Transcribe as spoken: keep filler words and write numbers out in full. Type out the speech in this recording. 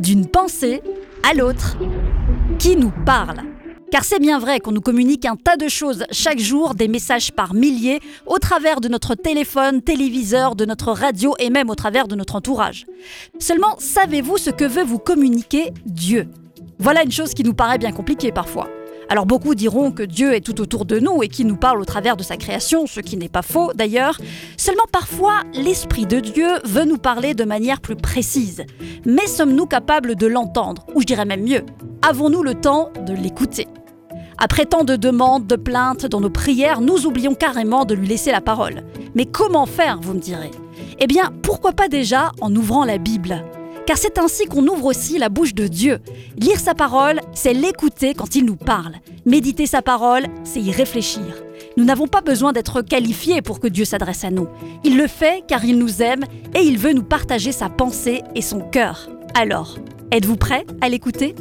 d'une pensée à l'autre. Qui nous parle ? Car c'est bien vrai qu'on nous communique un tas de choses chaque jour, des messages par milliers, au travers de notre téléphone, téléviseur, de notre radio et même au travers de notre entourage. Seulement, savez-vous ce que veut vous communiquer Dieu ? Voilà une chose qui nous paraît bien compliquée parfois. Alors beaucoup diront que Dieu est tout autour de nous et qu'il nous parle au travers de sa création, ce qui n'est pas faux d'ailleurs. Seulement parfois, l'Esprit de Dieu veut nous parler de manière plus précise. Mais sommes-nous capables de l'entendre ? Ou je dirais même mieux, avons-nous le temps de l'écouter ? Après tant de demandes, de plaintes dans nos prières, nous oublions carrément de lui laisser la parole. Mais comment faire, vous me direz ? Eh bien, pourquoi pas déjà en ouvrant la Bible ? Car c'est ainsi qu'on ouvre aussi la bouche de Dieu. Lire sa parole, c'est l'écouter quand il nous parle. Méditer sa parole, c'est y réfléchir. Nous n'avons pas besoin d'être qualifiés pour que Dieu s'adresse à nous. Il le fait car il nous aime et il veut nous partager sa pensée et son cœur. Alors, êtes-vous prêts à l'écouter ?